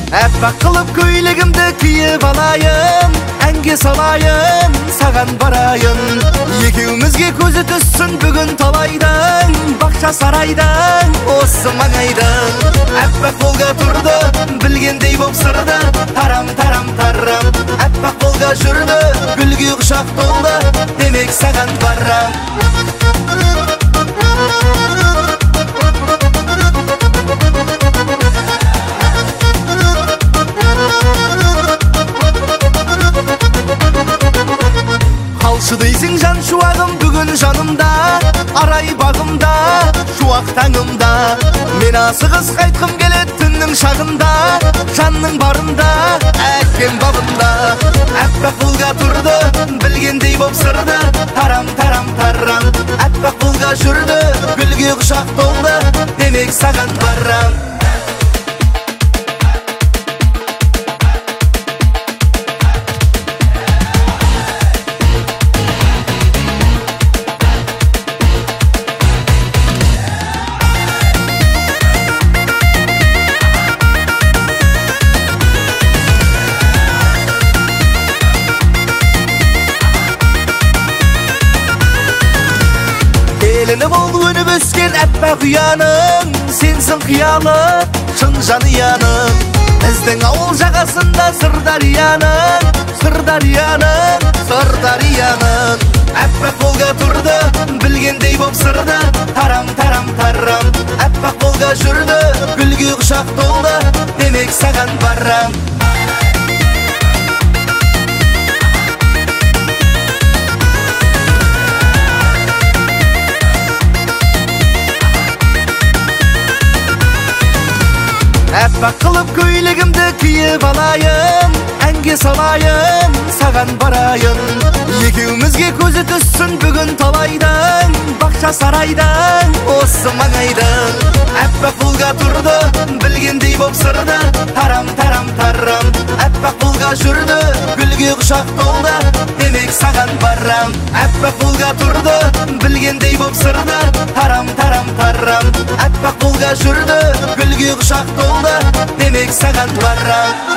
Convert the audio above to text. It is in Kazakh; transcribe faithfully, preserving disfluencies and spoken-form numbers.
Әппақ қылып көйлегімді киіп алайын, әнге салайын, саған барайын. Екеумізге көзі түссін бүгін талайдан, бақша сарайдан, осы маңайдан. Әппақ қолға тұрды, білгендей боп сырды, тарам тарам тарам. Әппақ қолға жүрді, гүлге құшақ толды, демек саған барам. Қалшы дейсің жан шуағым бүгін жанымда, арай бағымда, шуақ таңымда. Мен асығыс қайтқым келет түннің шағында, жанның барында, әкем бабында. Әппақ қолға тұрды, білгендей боп сырды, тарам тарам тарам. Әппақ қолға жүрді, гүлге құшақ толды, демек саған барам. Келіні бол өніп өскен әппақ ұяның, сенсің қиялы, шын жанияның. Біздің ауыл жағасында Сырдарияның, Сырдарияның, Сырдарияның. Әппақ қолға тұрды, білгендей боп сырды, тарам тарам тарам. Әппақ қолға жүрді, гүлге құшақ толды, демек саған барам. Әппақ қылып көйлегімді киіп алайын, әнге салайын, саған барайын. Екеумізге көзі түссін бүгін талайдан, бақша сарайдан, осы маңайдан. Әппақ қолға тұрды, білгендей боп сырды, тарам тарам тарам. Әппақ қолға жүрді, гүлге құшақ толды, демек саған барам. Әппақ қолға тұрды, білгендей боп сырды, тарам тарам тарам. Әппақ қолға жүрді, гүлге құшақ толды, демек саған барам.